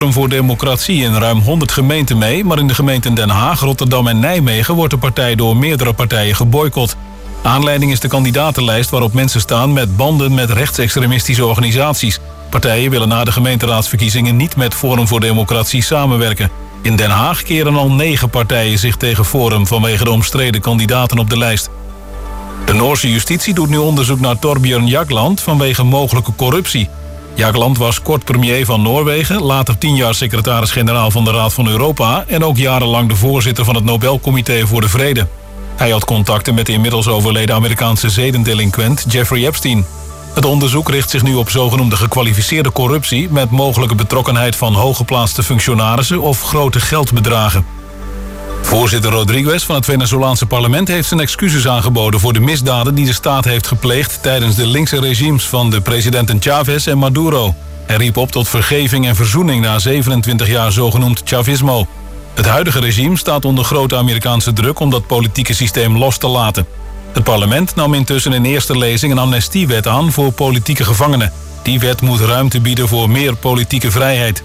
voor Democratie in ruim 100 gemeenten mee, maar in de gemeenten Den Haag, Rotterdam en Nijmegen wordt de partij door meerdere partijen geboycott. Aanleiding is de kandidatenlijst waarop mensen staan met banden met rechtsextremistische organisaties. Partijen willen na de gemeenteraadsverkiezingen niet met Forum voor Democratie samenwerken. In Den Haag keren al 9 partijen zich tegen Forum vanwege de omstreden kandidaten op de lijst. De Noorse justitie doet nu onderzoek naar Thorbjørn Jagland vanwege mogelijke corruptie. Jagland was kort premier van Noorwegen, later 10 jaar secretaris-generaal van de Raad van Europa en ook jarenlang de voorzitter van het Nobelcomité voor de Vrede. Hij had contacten met de inmiddels overleden Amerikaanse zedendelinquent Jeffrey Epstein. Het onderzoek richt zich nu op zogenoemde gekwalificeerde corruptie met mogelijke betrokkenheid van hooggeplaatste functionarissen of grote geldbedragen. Voorzitter Rodriguez van het Venezolaanse parlement heeft zijn excuses aangeboden voor de misdaden die de staat heeft gepleegd tijdens de linkse regimes van de presidenten Chavez en Maduro. Hij riep op tot vergeving en verzoening na 27 jaar zogenoemd Chavismo. Het huidige regime staat onder grote Amerikaanse druk om dat politieke systeem los te laten. Het parlement nam intussen in eerste lezing een amnestiewet aan voor politieke gevangenen. Die wet moet ruimte bieden voor meer politieke vrijheid.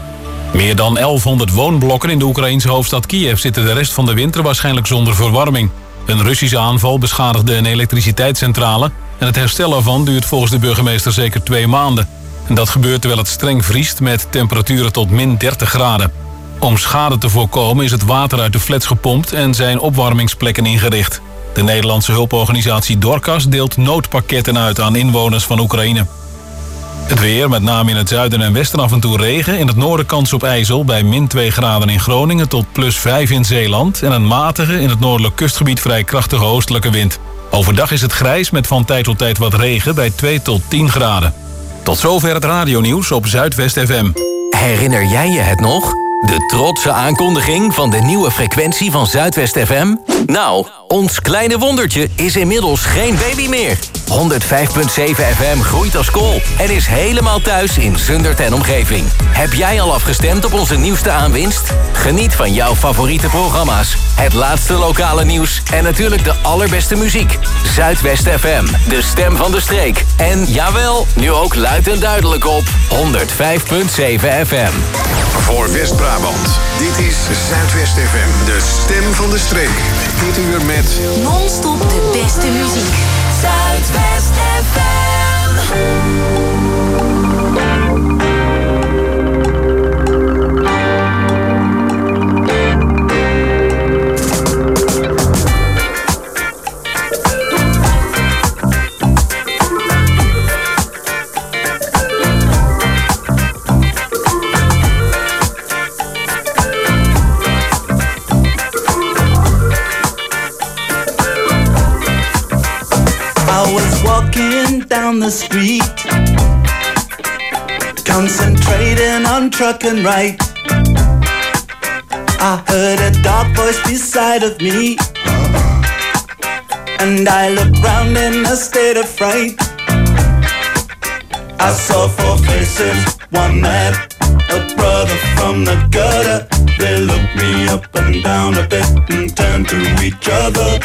Meer dan 1100 woonblokken in de Oekraïense hoofdstad Kiev zitten de rest van de winter waarschijnlijk zonder verwarming. Een Russische aanval beschadigde een elektriciteitscentrale en het herstel ervan duurt volgens de burgemeester zeker 2 maanden. En dat gebeurt terwijl het streng vriest met temperaturen tot min 30 graden. Om schade te voorkomen is het water uit de flats gepompt en zijn opwarmingsplekken ingericht. De Nederlandse hulporganisatie Dorcas deelt noodpakketten uit aan inwoners van Oekraïne. Het weer, met name in het zuiden en westen af en toe regen. In het noorden kans op ijzel bij min 2 graden in Groningen tot plus 5 in Zeeland. En een matige, in het noordelijk kustgebied vrij krachtige oostelijke wind. Overdag is het grijs met van tijd tot tijd wat regen bij 2 tot 10 graden. Tot zover het radionieuws op Zuidwest FM. Herinner jij je het nog? De trotse aankondiging van de nieuwe frequentie van Zuidwest FM? Nou, ons kleine wondertje is inmiddels geen baby meer. 105.7 FM groeit als kool en is helemaal thuis in Zundert en omgeving. Heb jij al afgestemd op onze nieuwste aanwinst? Geniet van jouw favoriete programma's, het laatste lokale nieuws en natuurlijk de allerbeste muziek. Zuidwest FM, de stem van de streek. En jawel, nu ook luid en duidelijk op 105.7 FM. Voor West-Brabant, dit is Zuidwest FM, de stem van de streek. Dit uur met non-stop de beste muziek. Zuidwest FM. Down the street, concentrating on trucking right. I heard a dark voice beside of me, and I looked round in a state of fright. I saw 4 faces, one mad, a brother from the gutter. They looked me up and down a bit and turned to each other.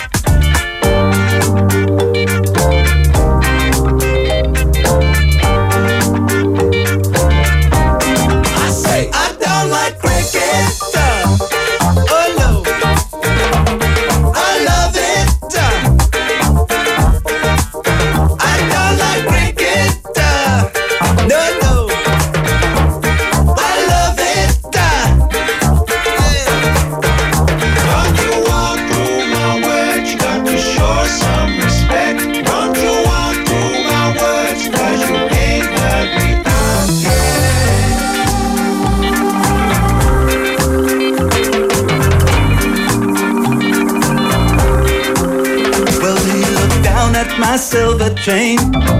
My silver chain.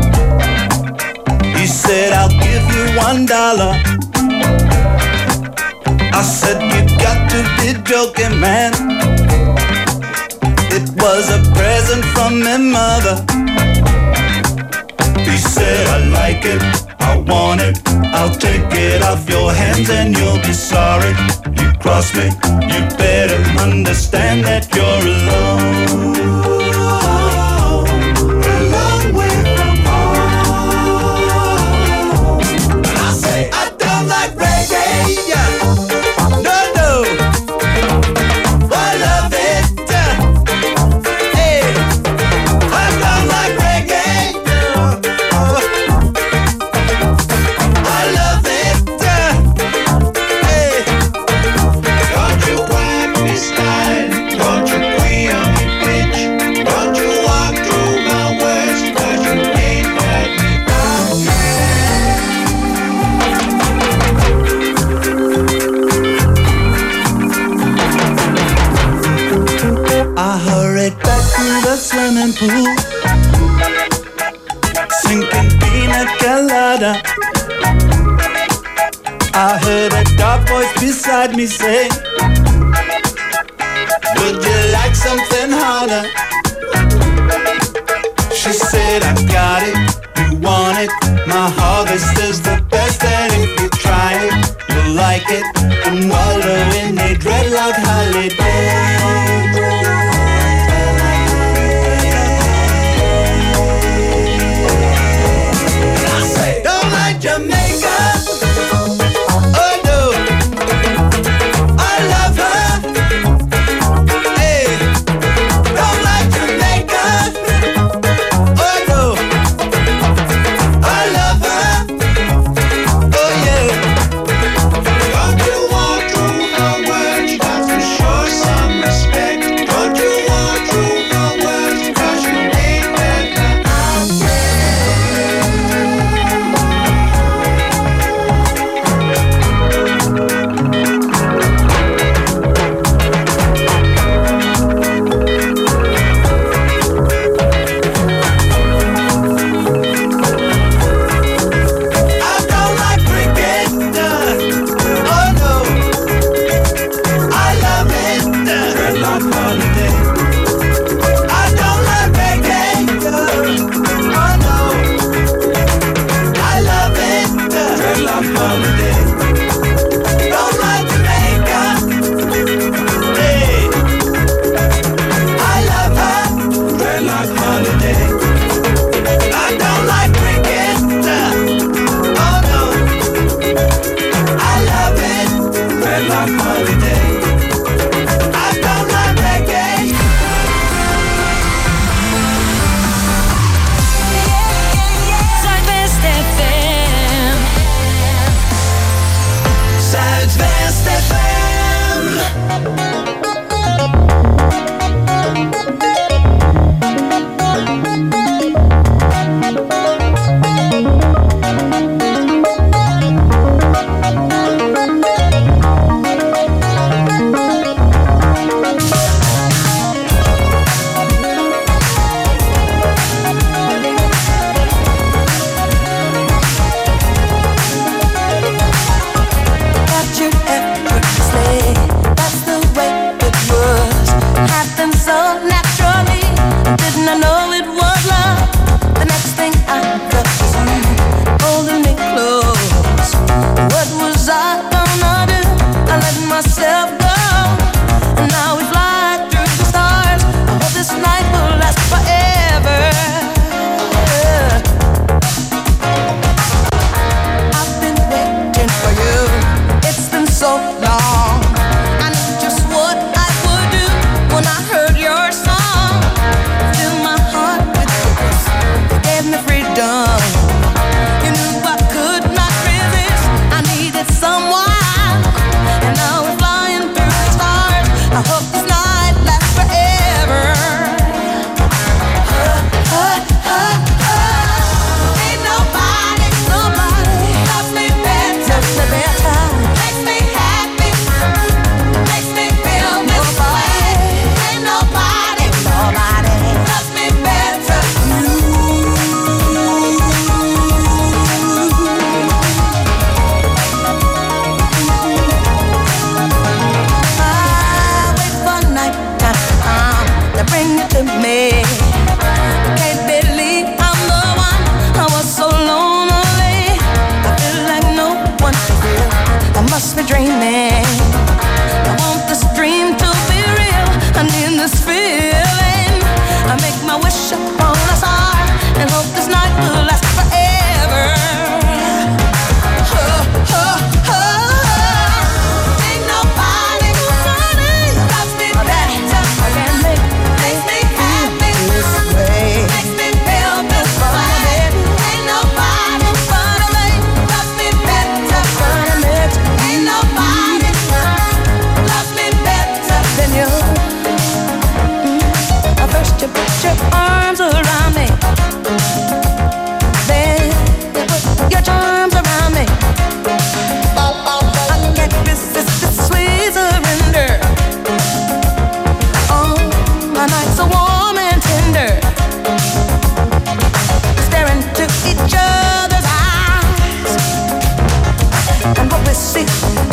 He said, I'll give you $1. I said, you got to be joking, man. It was a present from my mother. He said, I like it, I want it, I'll take it off your hands and you'll be sorry. You cross me, you better understand that you're alone. I don't like reggae. that dark voice beside me say, would you like something harder? She said, I got it, you want it. My harvest is the best, and if you try it, you'll like it. And wallow in a dreadlock holiday. Jamaica, oh no, I love her. Hey, don't like Jamaica, oh no, I love her. Oh yeah. Don't you want to her words? You got to show some respect. Don't you want to her words? 'Cause you ain't better out there.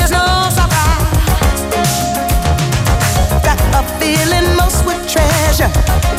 there's no surprise. Got a feeling most would treasure,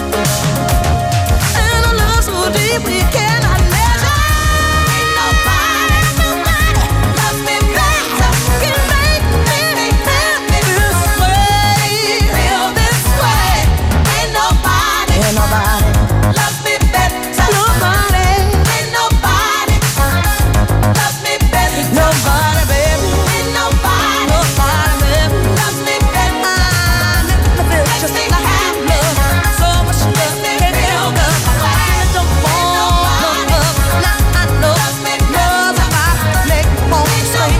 and a love so deep we cannot measure. Ain't nobody loves me better, can make me happy this way, feel this way. Ain't nobody loves me better, nobody. Ain't nobody loves me better, nobody, baby. Ain't nobody loves me better. I never feel just like love, so much love can't feel good. I don't want love, now I know love my neck won't stay.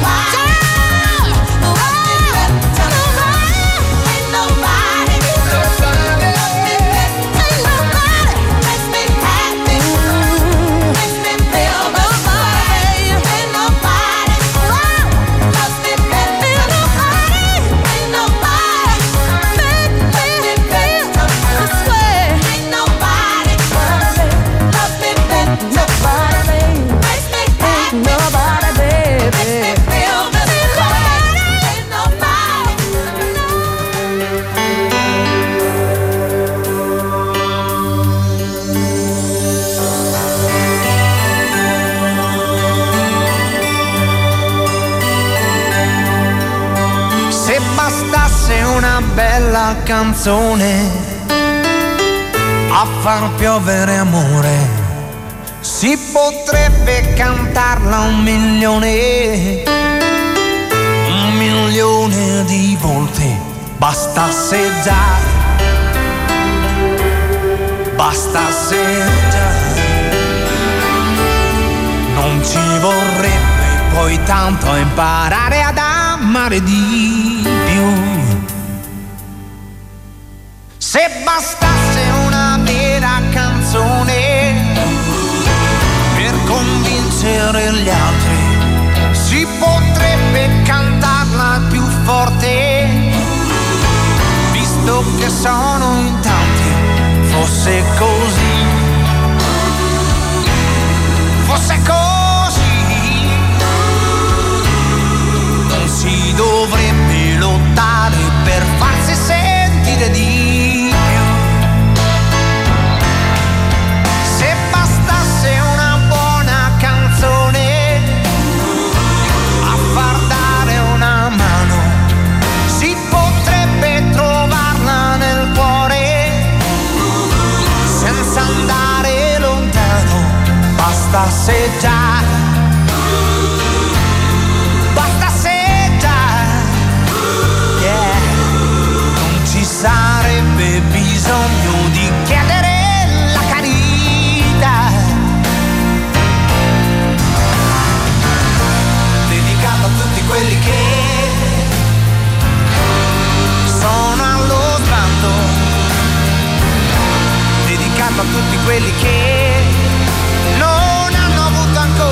Se bastasse una bella canzone a far piovere amore, si potrebbe cantarla 1.000.000 di volte. Bastasse già, non ci vorrebbe poi tanto imparare ad amare di più. Se bastasse una vera canzone per convincere gli altri, si potrebbe cantarla più forte, visto che sono in tanti. Fosse così, non si dovrebbe lottare per farsi sentire di più. Se bastasse una buona canzone a far dare una mano, si potrebbe trovarla nel cuore senza andare lontano. Bastasse già, yeah. Non ci sarebbe bisogno di chiedere la carità, dedicato a tutti quelli che sono allo sbando, dedicato a tutti quelli che non hanno avuto ancora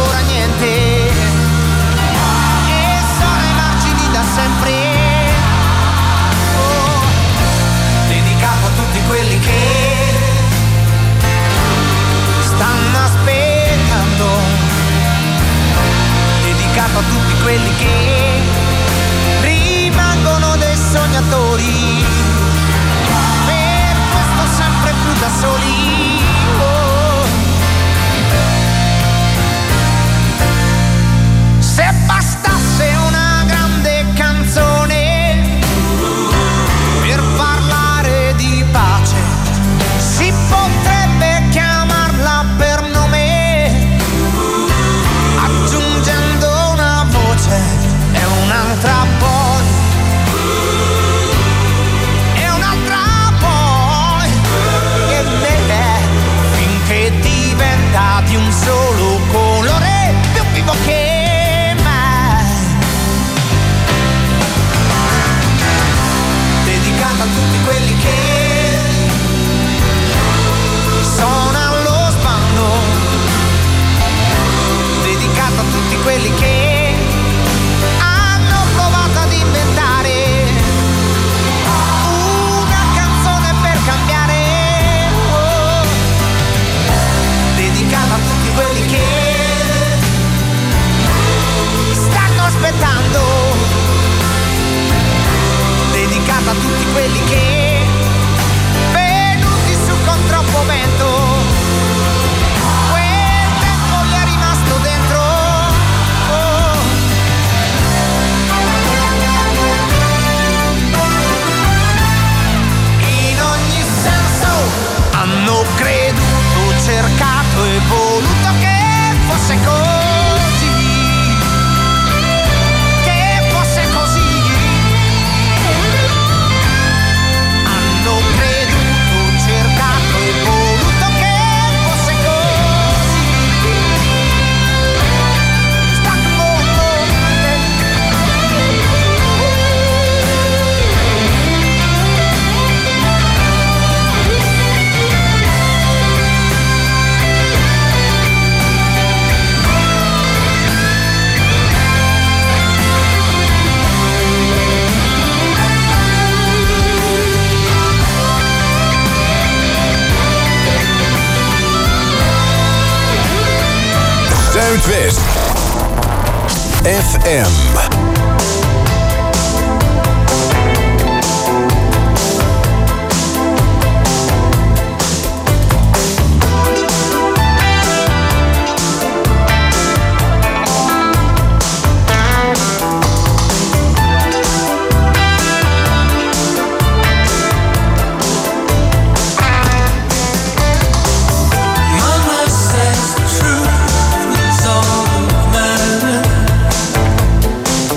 Zuidwest FM. Truth is all that matters.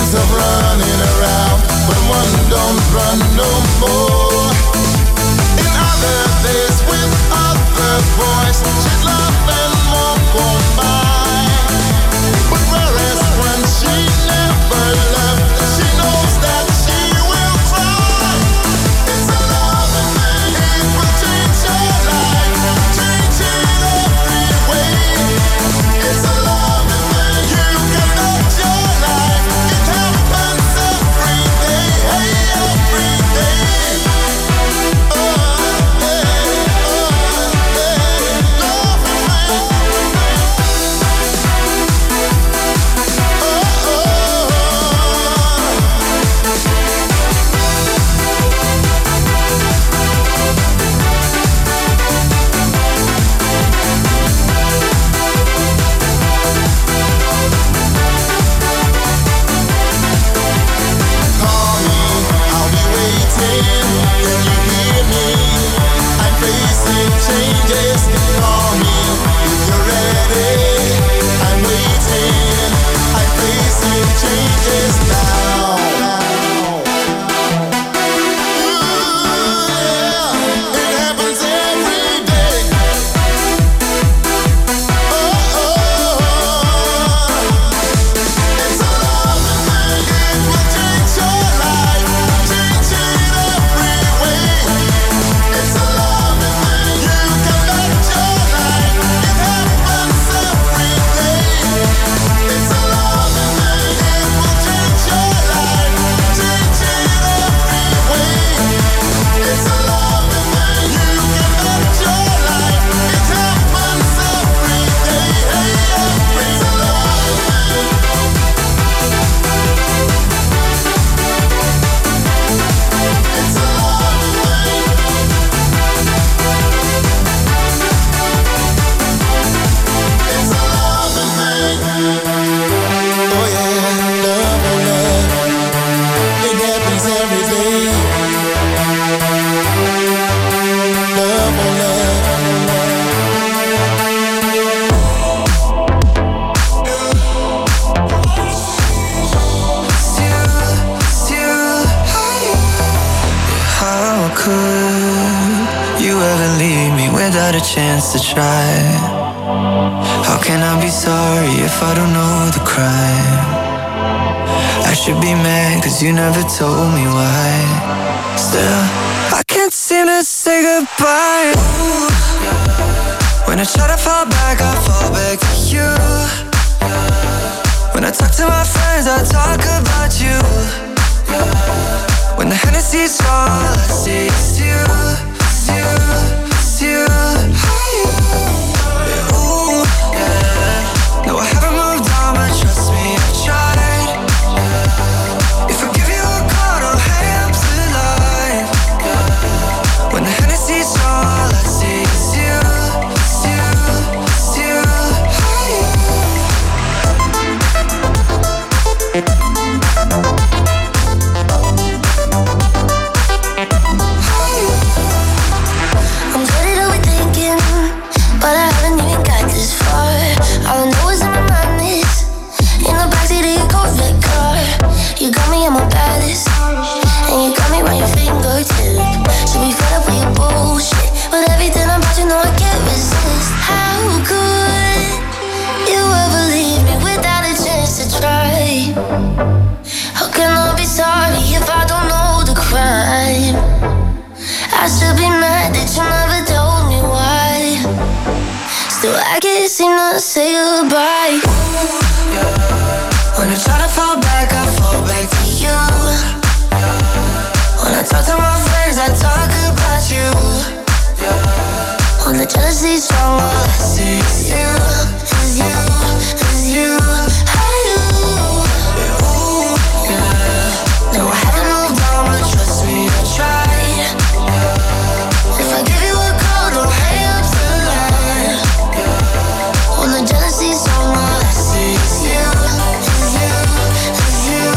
days of running around, but one don't run no more. In other days with other boys, she'd laugh and walk on by. But whereas when she never left, she knows that she will cry. It's a loving thing, it will change your life, change it every way. It's a loving thing, you can touch your life. It happens every day, every day. Oh, hey, loving thing. Call me, I'll be waiting. Can you hear me? I'm facing changes. Call me if you're ready. I'm waiting. I'm facing changes now. Ooh, yeah, it happens every day. Oh, it's a loving thing, it will change your life, change it every way. It's a loving thing, you can bet your life, it happens every day. It's a loving thing, it will change your life, change it every way. It's a loving thing, you can bet your life, it happens every day. It's a loving thing. It's a loving thing. It's a loving thing. Oh yeah, love, oh love. It happens every day. Love, oh love. How could you ever leave me without a chance to try? How can I be sorry if I don't know the crime? I should be mad cause you never told me why. Still, I can't seem to say goodbye. Ooh. When I try to fall back, I fall back to you. When I talk to my friends, I talk about you. When the Hennessy's all I see is you, is you, is you. Yeah, ooh, yeah. No, I haven't moved on, but trust me, I've tried. If I give you a call, don't hang up the line. When the Hennessy's all I see is you, is you, is you. I'm good at overthinking, but I haven't even got this far. All I know is in my mind is in the backseat of your Corvette car. You got me at my baddest, and you got me by your fingertip. Should be fed up with your bullshit, but everything about you know I can't resist. How could you ever leave me without a chance to try? How can I be sorry if I don't know the crime? I should be mad that you never told me why. Still, I can't seem to say goodbye. When I try to fall back, I fall back to you. When I talk to my friends, I talk about you. When the jealousy's strong, all I see is you, is you, is you. No, I haven't moved on, but trust me, I tried. If I give you a call, don't hang up the line. When the jealousy's strong, all I see is you, is you, is you.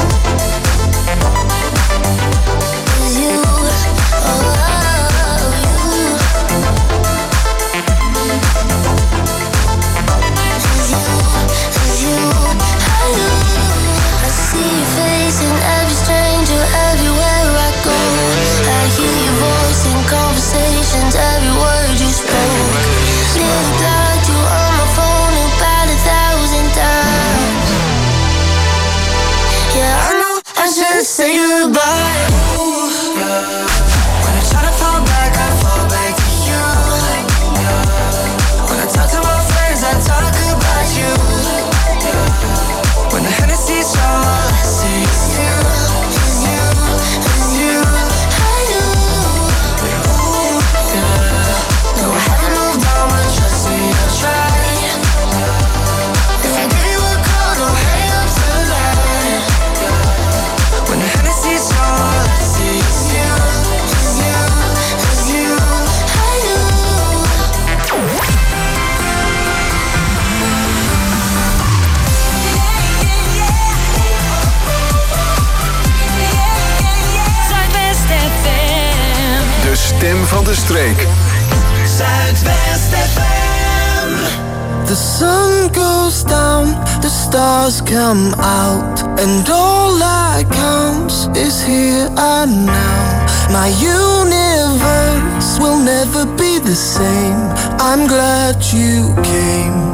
Is you, oh, you. de streek. Zuidwest FM. The sun goes down, the stars come out, and all that counts is here and now. My universe will never be the same. I'm glad you came.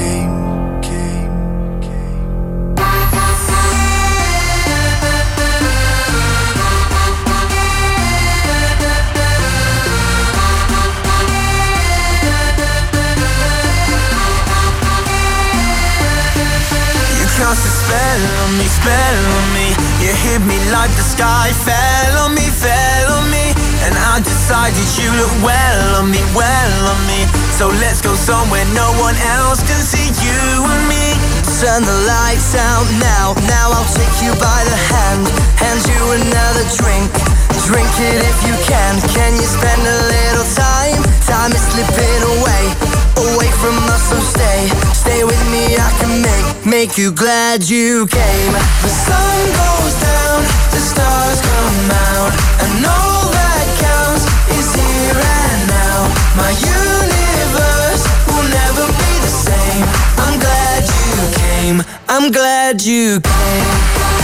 Cast a spell on me. You hit me like the sky fell on me. And I decided you look well on me. So let's go somewhere no one else can see you and me. Turn the lights out now. I'll take you by the hand you another drink. Drink it if you can. Can you spend a little time? Time is slipping away from us, so stay with me. I can make you glad you came. The sun goes down, the stars come out, and all that counts is here and now. My universe will never be the same. I'm glad you came. I'm glad you came.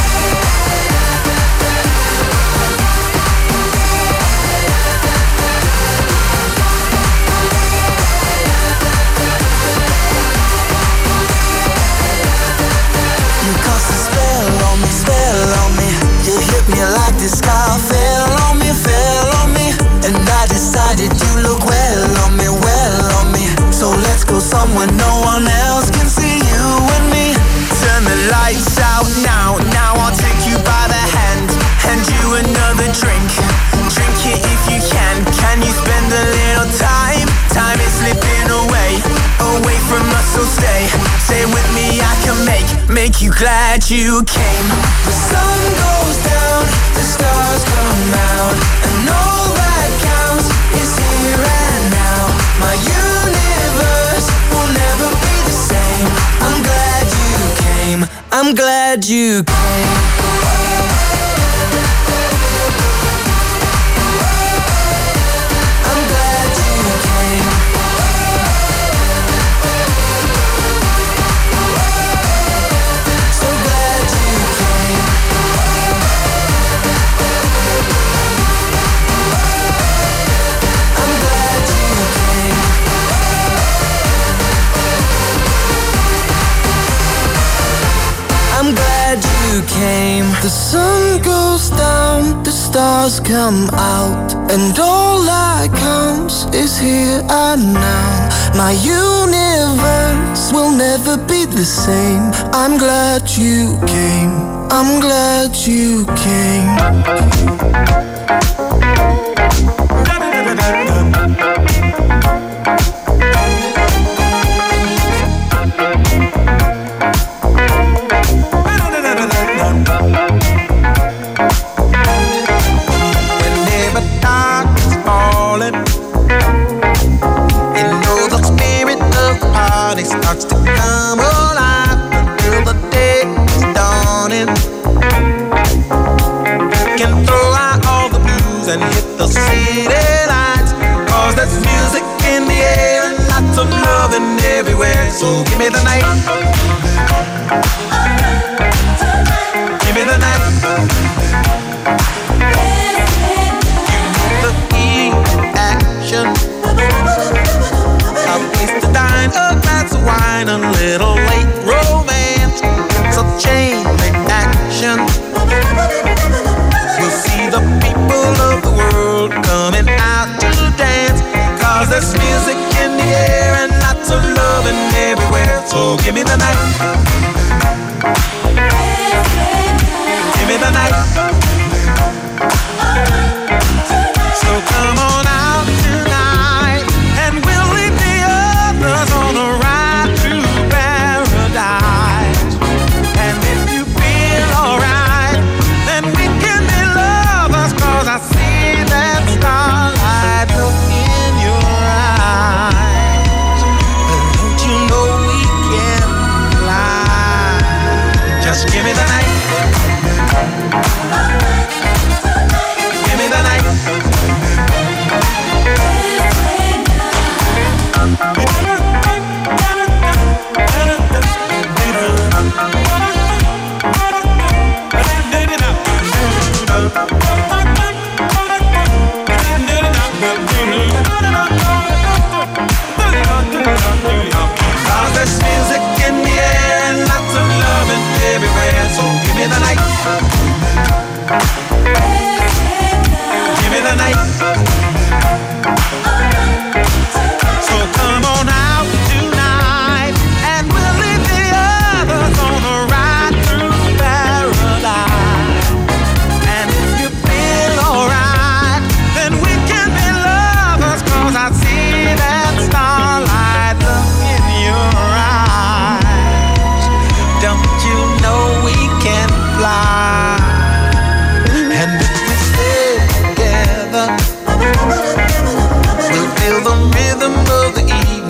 Spell on me. You hit me like the sky fell on me. And I decided you look well on me. So let's go somewhere no one else can see you and me. Turn the lights out now. I'll take you by the hand you another drink. Drink it if you can. Can you spend a little time? Time is slipping away from us, so stay with me. I can make you glad you came. The sun goes down, the stars come out, and all that counts is here and now. My universe will never be the same. I'm glad you came. I'm glad you came. I'm glad you came. The sun goes down, the stars come out, and all that counts is here and now. My universe will never be the same. I'm glad you came. I'm glad you came. Starts to come alive until the day is dawning. We can throw out all the blues and hit the city lights, 'cause there's music in the air and lots of loving everywhere. So give me the night. Give me the night. The heat, action. A place to dine, a glass of wine, a little late romance. It's a chain reaction. We'll see the people of the world coming out to dance, 'cause there's music in the air and lots of loving everywhere. So give me the night. Give me the night. So come on out tonight, and we'll leave the others on a ride to paradise. And if you feel alright, then we can be lovers, 'cause I see that starlight look in your eyes. But don't you know we can fly?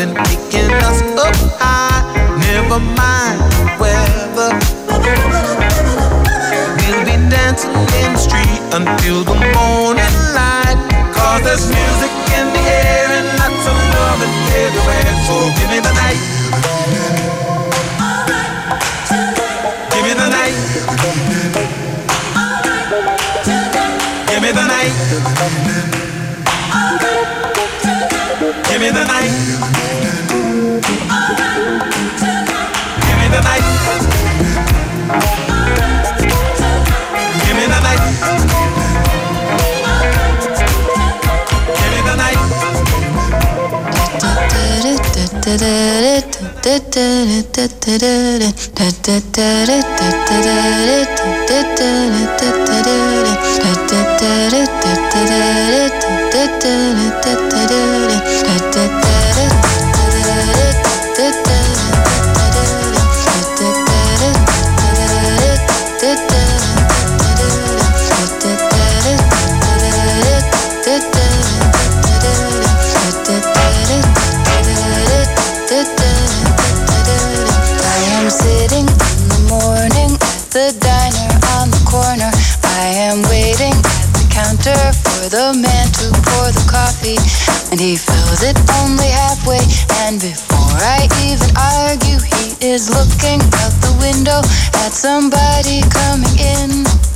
morning, taking us up high. Never mind weather. We'll be dancing in the street until the morning light. 'Cause there's music in the air and lots of loving everywhere. So give me the night. Give me the night. Give me the night. Give me the night. Give me the night. Give me the night. Give me the night. Sitting in the morning at the diner on the corner. I am waiting at the counter for the man to pour the coffee, and he fills it only halfway. And before I even argue, he is looking out the window at somebody coming in.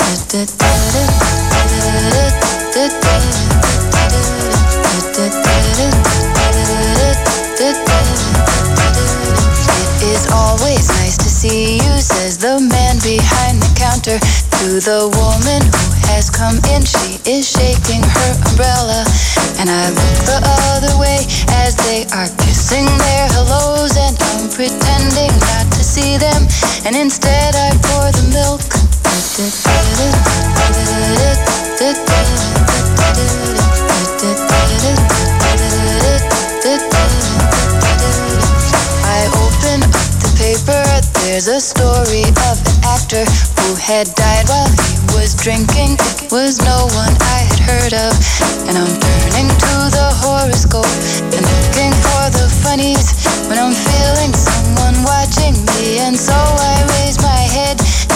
It is always nice to see you, says the man behind the counter to the woman who has come in. She is shaking her umbrella, and I look the other way as they are kissing their hellos, and I'm pretending not to see them, and instead I pour the milk. I open up the paper, there's a story of an actor who had died while he was drinking. It was no one I had heard of, and I'm turning to the horoscope and looking for the funnies when I'm feeling someone watching me, and so I raise my head.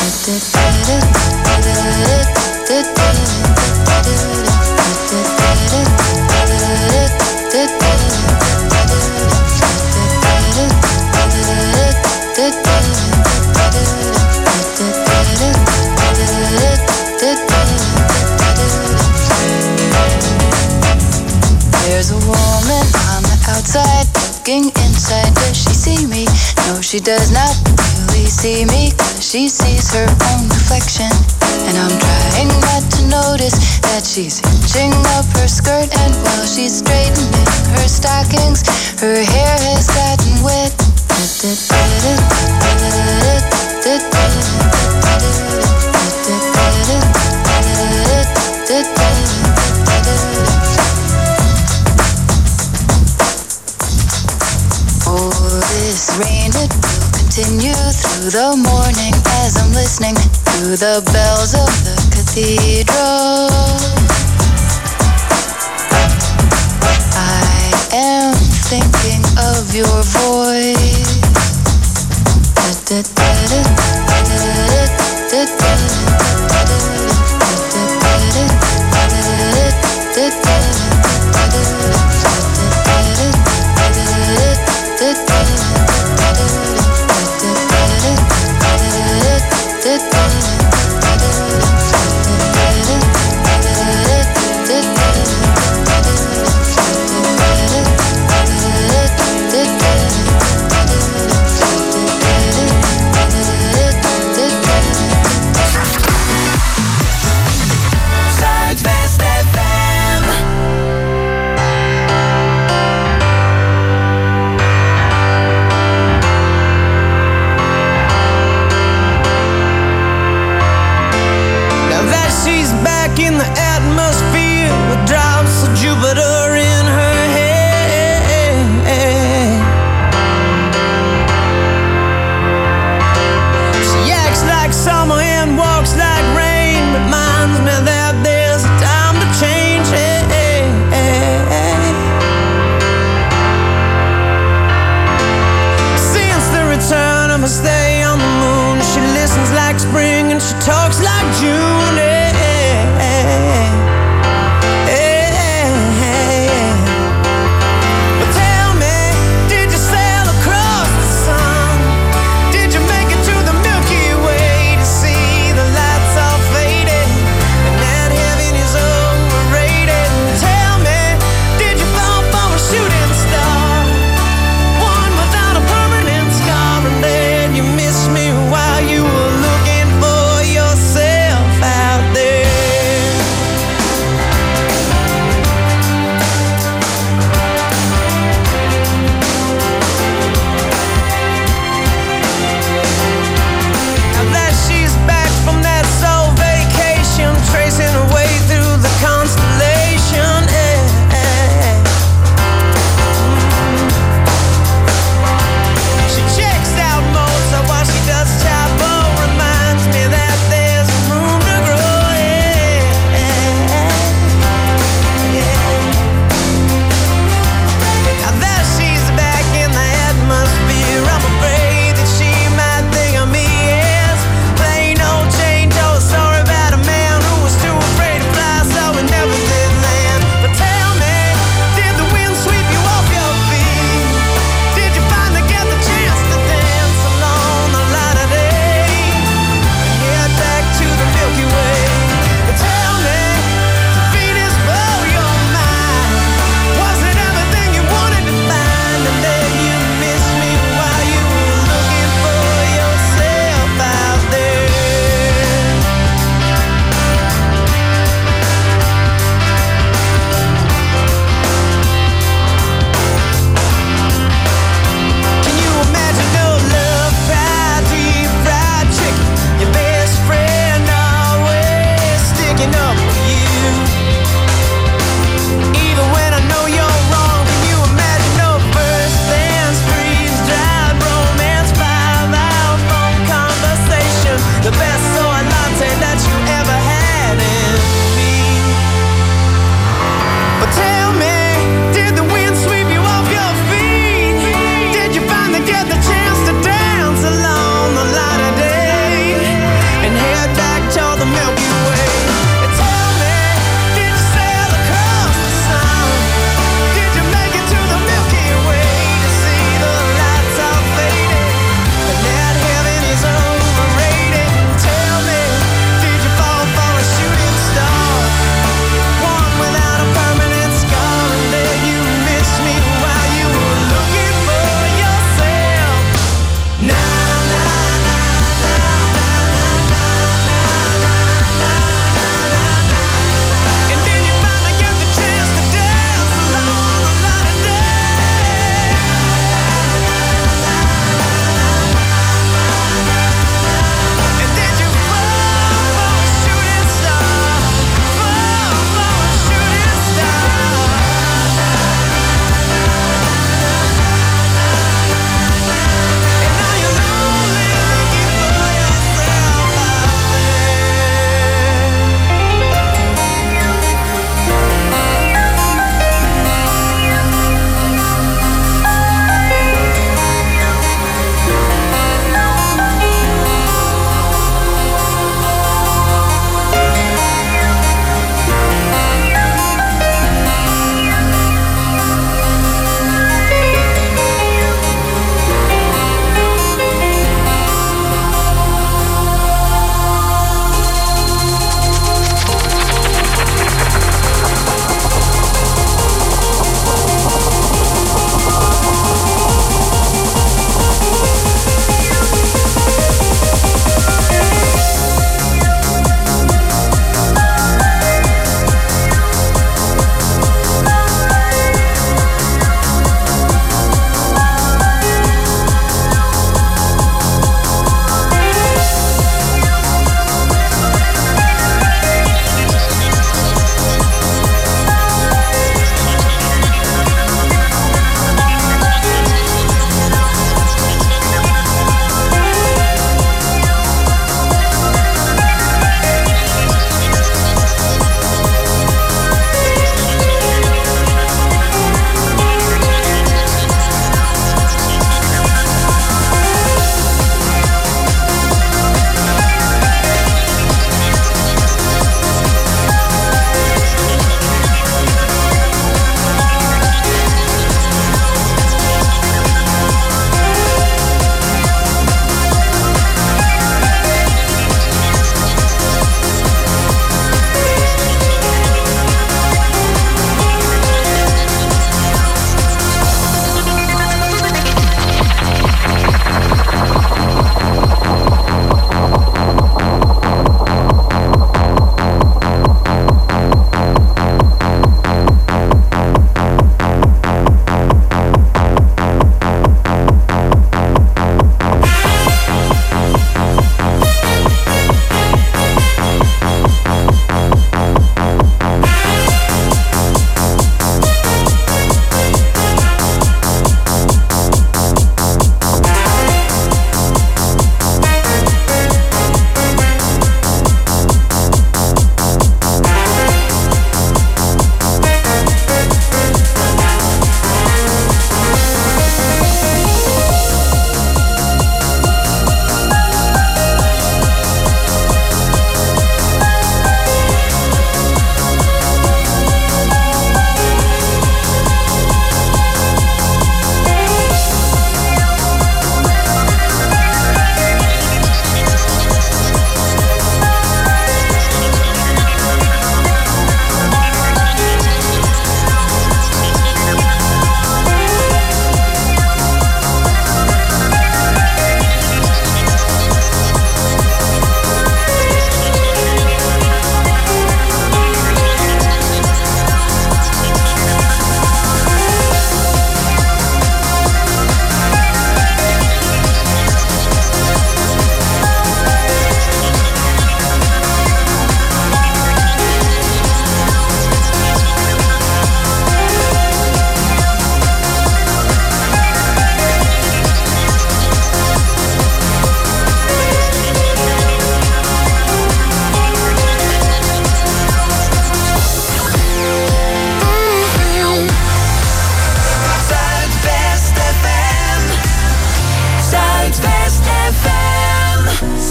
There's a woman on the outside looking inside. Does she see me? No, she does not really see me, 'cause she sees her own reflection. And I'm trying not to notice that she's hitching up her skirt, and while she's straightening her stockings, her hair has gotten wet. Oh, this rain, it will continue through the morning as I'm listening to the bells of the cathedral. I am thinking of your voice.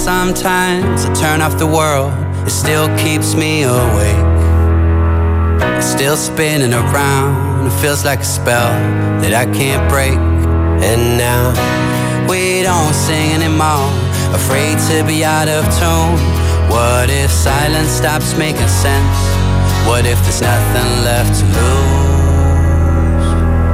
sometimes I turn off the world, it still keeps me awake. It's still spinning around, it feels like a spell that I can't break. And now we don't sing anymore, afraid to be out of tune. What if silence stops making sense? What if there's nothing left to lose?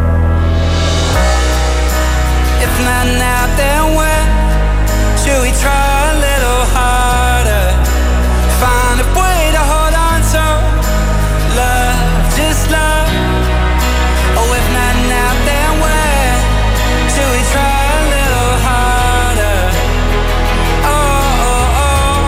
If not now, then when? Should we try a little harder? Find a way to hold on to love, just love. Oh, if not now, then when? Should we try a little harder? Oh, oh, oh.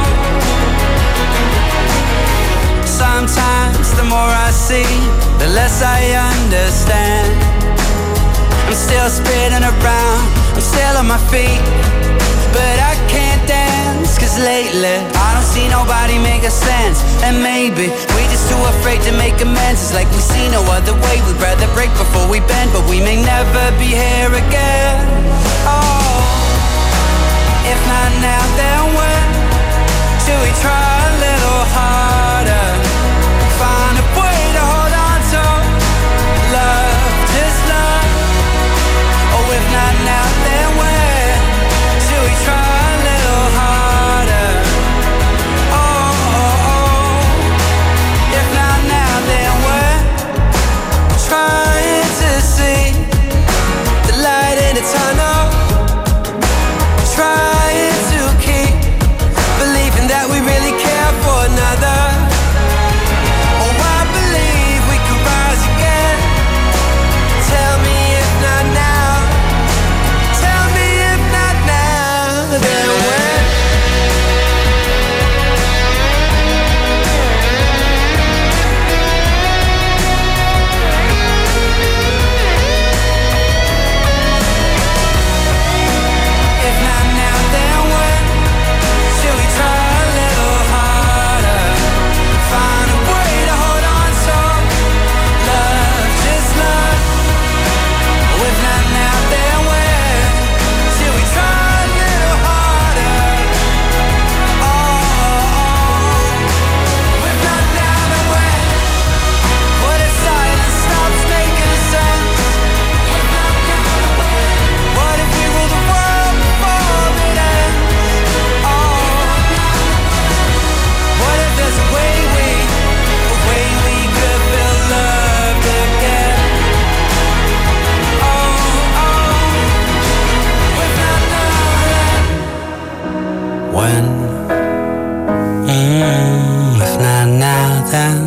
Sometimes the more I see, the less I understand. I'm still spinning around, I'm still on my feet, but I can't dance, cause lately I don't see nobody making sense. And maybe we just too afraid to make amends. It's like we see no other way, we'd rather break before we bend, but we may never be here again. Oh, if not now, then when? Should we try a little harder? Find a way to hold on to love, just love. Oh, if not now, then when? Should we try a little harder? Oh, oh, oh. If not now, then when? Trying to see the light in the tunnel, trying to keep believing that we really care for another. Oh, I believe we could rise again. Tell me if not now. Tell me if not now, then when? If not now, then when? Should we try a little harder? Find a way to hold on to love, just love. Oh, if not now, then when? Should we try a little harder? Oh, oh, oh. If not now, then when? What if silence stops making sense? What if we rule the world before it ends? Oh, what if there's a way we could feel loved again? Oh, oh, if not now, then when? If not now, then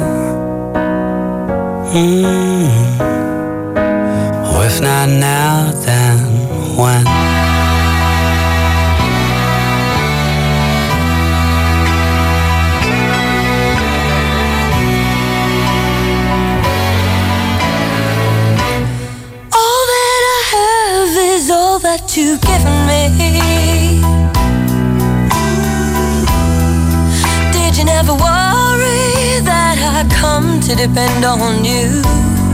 oh, if not now, then when? All that I have is all that you've given me. Did you never worry that I'd come to depend on you?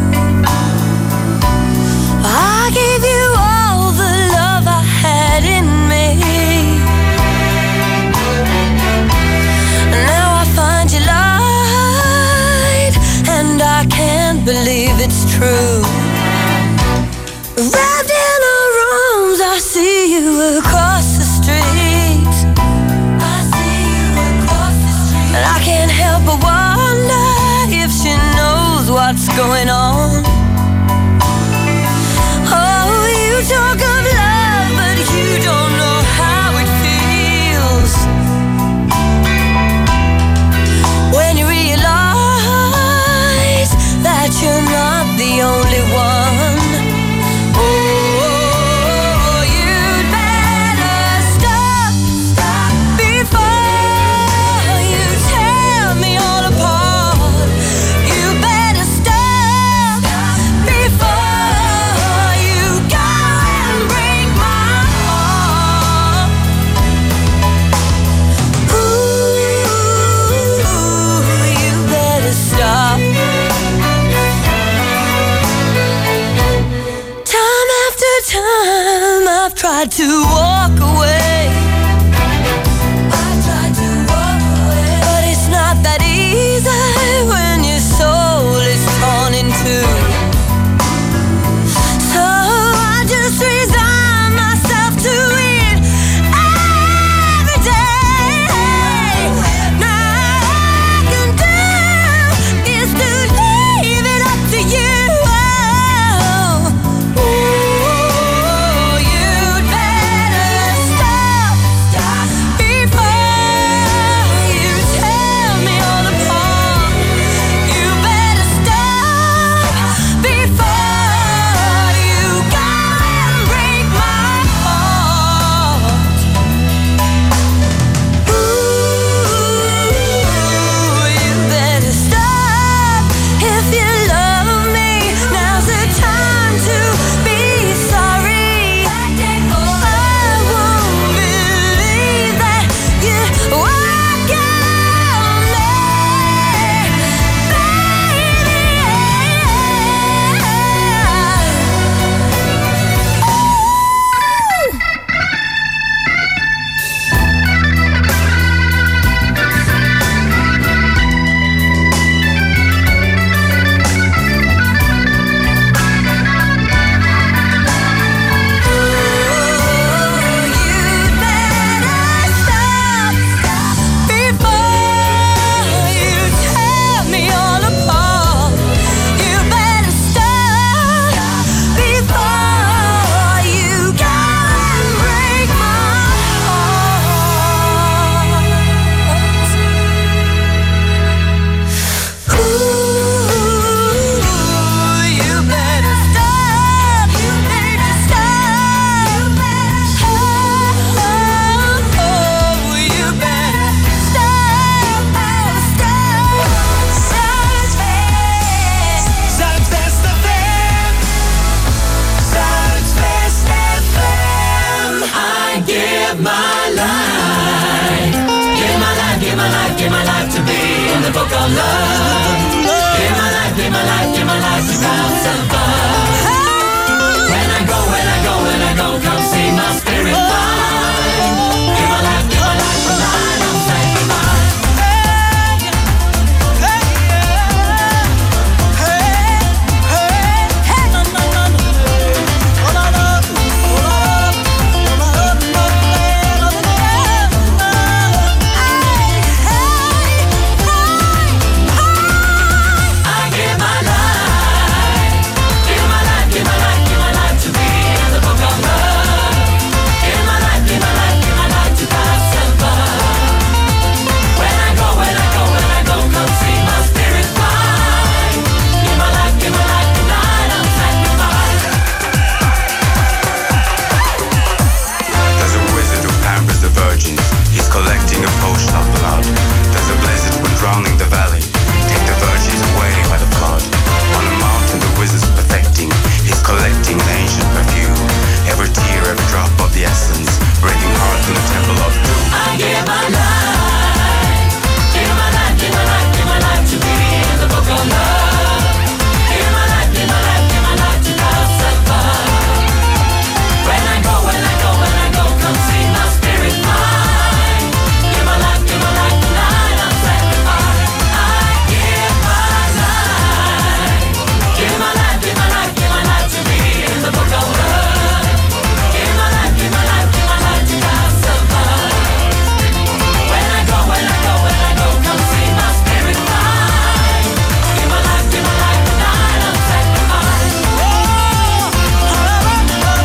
I gave you all the love I had in me. Now I find you lied, and I can't believe it's true. Wrapped in her arms, I see you across the street. I see you across the street. And I can't help but wonder if she knows what's going on. Oh, you talk of love, but you don't know how it feels when you realize that you're not the only one. Oh, you'd better stop before you tear me all apart. You better stop before you go and break my heart. Ooh, you better stop. Time after time I've tried to walk away. I of my life. Give my life, give my life, give my life to be in the book of love. Give my life, give my life, give my life to South Savannah.